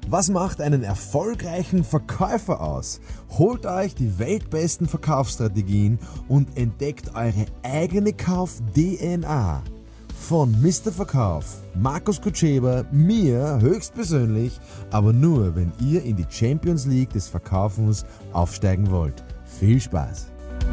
Was macht einen erfolgreichen Verkäufer aus? Holt euch die weltbesten Verkaufsstrategien und entdeckt eure eigene Kauf-DNA. Von Mr. Verkauf, Markus Kutscheber, mir höchstpersönlich, aber nur, wenn ihr in die Champions League des Verkaufens aufsteigen wollt. Viel Spaß!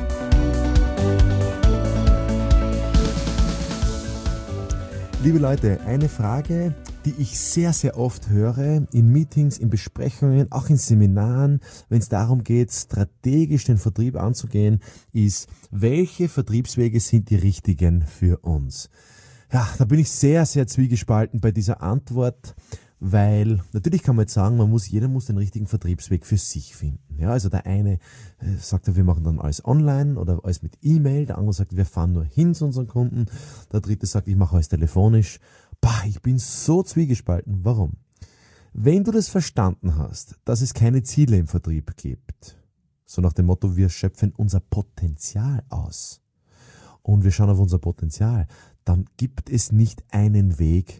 Liebe Leute, eine Frage, die ich sehr, sehr oft höre in Meetings, in Besprechungen, auch in Seminaren, wenn es darum geht, strategisch den Vertrieb anzugehen, ist, welche Vertriebswege sind die richtigen für uns? Ja, da bin ich sehr, sehr zwiegespalten bei dieser Antwort, weil natürlich kann man jetzt sagen, jeder muss den richtigen Vertriebsweg für sich finden. Ja, also der eine sagt, wir machen dann alles online oder alles mit E-Mail, der andere sagt, wir fahren nur hin zu unseren Kunden, der dritte sagt, ich mache alles telefonisch. Ich bin so zwiegespalten. Warum? Wenn du das verstanden hast, dass es keine Ziele im Vertrieb gibt, so nach dem Motto, wir schöpfen unser Potenzial aus und wir schauen auf unser Potenzial, dann gibt es nicht einen Weg,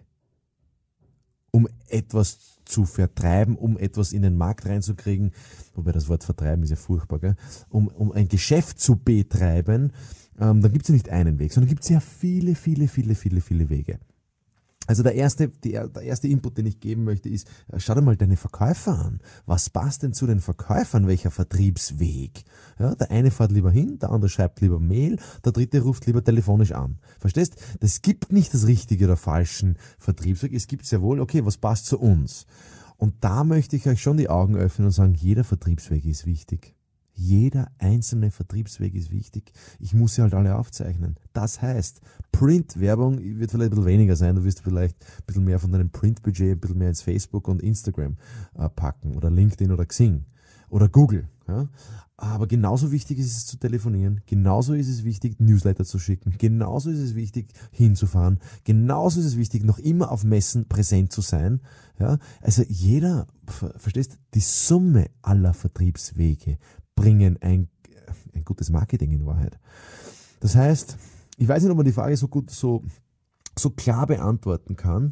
um etwas zu vertreiben, um etwas in den Markt reinzukriegen, wobei das Wort vertreiben ist ja furchtbar, gell? Um ein Geschäft zu betreiben, dann gibt es ja nicht einen Weg, sondern gibt es ja viele Wege. Also der erste Input, den ich geben möchte, ist, schau dir mal deine Verkäufer an. Was passt denn zu den Verkäufern? Welcher Vertriebsweg? Ja, der eine fährt lieber hin, der andere schreibt lieber Mail, der dritte ruft lieber telefonisch an. Verstehst? Das gibt nicht das richtige oder falschen Vertriebsweg. Es gibt sehr wohl, okay, was passt zu uns? Und da möchte ich euch schon die Augen öffnen und sagen, jeder Vertriebsweg ist wichtig. Jeder einzelne Vertriebsweg ist wichtig. Ich muss sie halt alle aufzeichnen. Das heißt, Print-Werbung wird vielleicht ein bisschen weniger sein. Du wirst vielleicht ein bisschen mehr von deinem Print-Budget, ein bisschen mehr ins Facebook und Instagram packen oder LinkedIn oder Xing oder Google. Ja? Aber genauso wichtig ist es zu telefonieren. Genauso ist es wichtig, Newsletter zu schicken. Genauso ist es wichtig, hinzufahren. Genauso ist es wichtig, noch immer auf Messen präsent zu sein. Ja? Also jeder, verstehst, die Summe aller Vertriebswege bringen ein gutes Marketing in Wahrheit. Das heißt, ich weiß nicht, ob man die Frage so klar beantworten kann.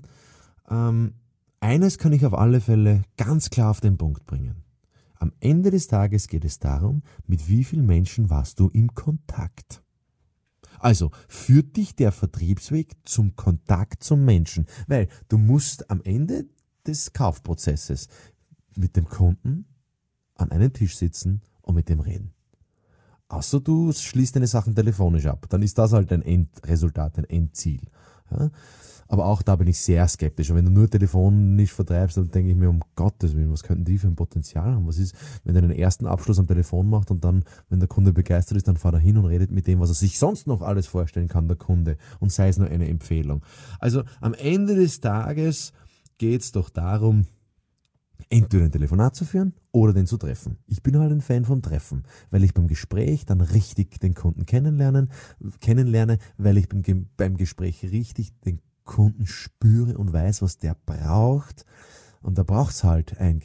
Eines kann ich auf alle Fälle ganz klar auf den Punkt bringen. Am Ende des Tages geht es darum, mit wie vielen Menschen warst du im Kontakt. Also führt dich der Vertriebsweg zum Kontakt zum Menschen, weil du musst am Ende des Kaufprozesses mit dem Kunden an einem Tisch sitzen und mit dem reden. Außer du schließt deine Sachen telefonisch ab, dann ist das halt ein Endresultat, ein Endziel. Ja? Aber auch da bin ich sehr skeptisch. Und wenn du nur telefonisch vertreibst, dann denke ich mir, um Gottes Willen, was könnten die für ein Potenzial haben? Was ist, wenn er den ersten Abschluss am Telefon macht und dann, wenn der Kunde begeistert ist, dann fährt er hin und redet mit dem, was er sich sonst noch alles vorstellen kann, der Kunde, und sei es nur eine Empfehlung. Also am Ende des Tages geht es doch darum, entweder ein Telefonat zu führen oder den zu treffen. Ich bin halt ein Fan vom Treffen, weil ich beim Gespräch dann richtig den Kunden kennenlerne, weil ich beim Gespräch richtig den Kunden spüre und weiß, was der braucht. Und da braucht es halt ein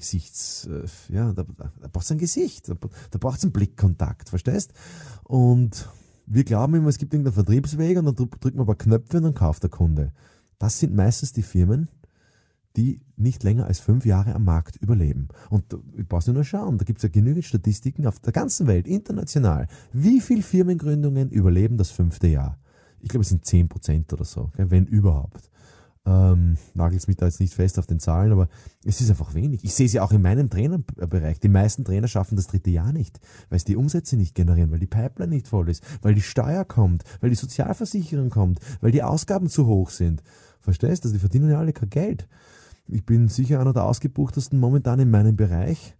da braucht es ein Gesicht, da braucht es einen Blickkontakt, verstehst? Und wir glauben immer, es gibt irgendeinen Vertriebsweg und dann drückt man ein paar Knöpfe und dann kauft der Kunde. Das sind meistens die Firmen, die nicht länger als 5 Jahre am Markt überleben. Und ich brauche nur schauen, da gibt es ja genügend Statistiken auf der ganzen Welt, international. Wie viele Firmengründungen überleben das 5. Jahr? Ich glaube, es sind 10% oder so, wenn überhaupt. Nagelt es mich da jetzt nicht fest auf den Zahlen, aber es ist einfach wenig. Ich sehe es ja auch in meinem Trainerbereich. Die meisten Trainer schaffen das 3. Jahr nicht, weil es die Umsätze nicht generieren, weil die Pipeline nicht voll ist, weil die Steuer kommt, weil die Sozialversicherung kommt, weil die Ausgaben zu hoch sind. Verstehst du? Also die verdienen ja alle kein Geld. Ich bin sicher einer der ausgebuchtesten momentan in meinem Bereich.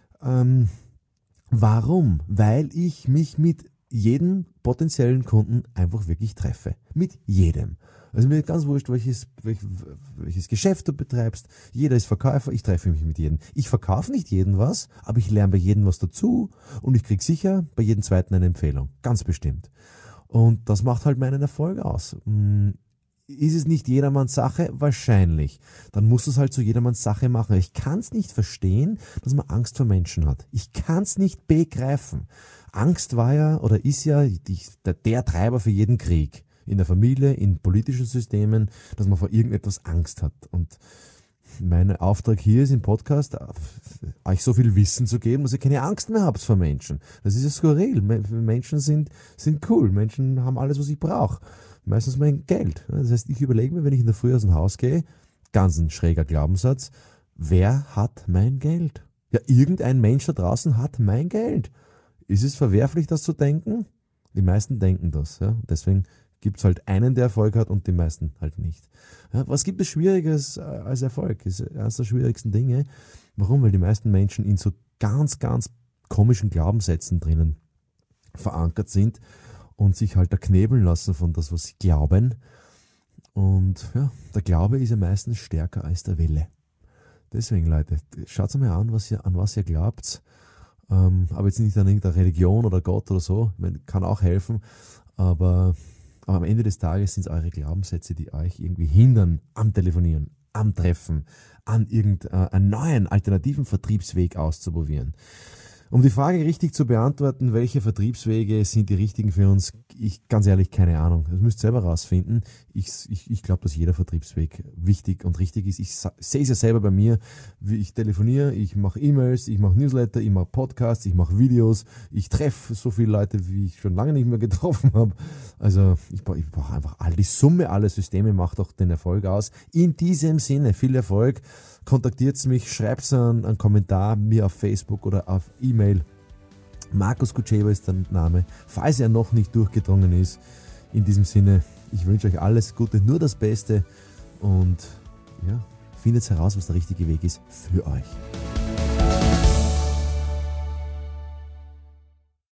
Warum? Weil ich mich mit jedem potenziellen Kunden einfach wirklich treffe. Mit jedem. Also mir ist ganz wurscht, welches Geschäft du betreibst. Jeder ist Verkäufer, ich treffe mich mit jedem. Ich verkaufe nicht jedem was, aber ich lerne bei jedem was dazu und ich kriege sicher bei jedem zweiten eine Empfehlung. Ganz bestimmt. Und das macht halt meinen Erfolg aus. Ist es nicht jedermanns Sache? Wahrscheinlich. Dann muss es halt zu jedermanns Sache machen. Ich kann es nicht verstehen, dass man Angst vor Menschen hat. Ich kann es nicht begreifen. Angst war ja oder ist ja der Treiber für jeden Krieg. In der Familie, in politischen Systemen, dass man vor irgendetwas Angst hat. Und Mein Auftrag hier ist im Podcast, euch so viel Wissen zu geben, dass ihr keine Angst mehr habt vor Menschen. Das ist ja skurril. Menschen sind cool. Menschen haben alles, was ich brauche. Meistens mein Geld. Das heißt, ich überlege mir, wenn ich in der Früh aus dem Haus gehe, ganz ein schräger Glaubenssatz, wer hat mein Geld? Ja, irgendein Mensch da draußen hat mein Geld. Ist es verwerflich, das zu denken? Die meisten denken das. Ja? Deswegen gibt es halt einen, der Erfolg hat und die meisten halt nicht. Ja, was gibt es Schwieriges als Erfolg? Das ist eines der schwierigsten Dinge. Warum? Weil die meisten Menschen in so ganz, ganz komischen Glaubenssätzen drinnen verankert sind und sich halt da knebeln lassen von das, was sie glauben. Und ja, der Glaube ist ja meistens stärker als der Wille. Deswegen, Leute, schaut mal an was ihr glaubt. Aber jetzt nicht an irgendeine Religion oder Gott oder so. Ich meine, kann auch helfen. Aber am Ende des Tages sind es eure Glaubenssätze, die euch irgendwie hindern am Telefonieren, am Treffen, an irgendeinen neuen, alternativen Vertriebsweg auszuprobieren. Um die Frage richtig zu beantworten, welche Vertriebswege sind die richtigen für uns, ganz ehrlich, keine Ahnung. Das müsst ihr selber rausfinden. Ich glaube, dass jeder Vertriebsweg wichtig und richtig ist. Ich sehe es ja selber bei mir, wie ich telefoniere, ich mache E-Mails, ich mache Newsletter, ich mache Podcasts, ich mache Videos, ich treffe so viele Leute, wie ich schon lange nicht mehr getroffen habe. Also ich brauche einfach die Summe aller Systeme macht doch den Erfolg aus. In diesem Sinne, viel Erfolg. Kontaktiert mich, schreibt einen Kommentar mir auf Facebook oder auf E-Mail. Markus Kutscheba ist der Name, falls er noch nicht durchgedrungen ist. In diesem Sinne, ich wünsche euch alles Gute, nur das Beste und ja, findet heraus, was der richtige Weg ist für euch.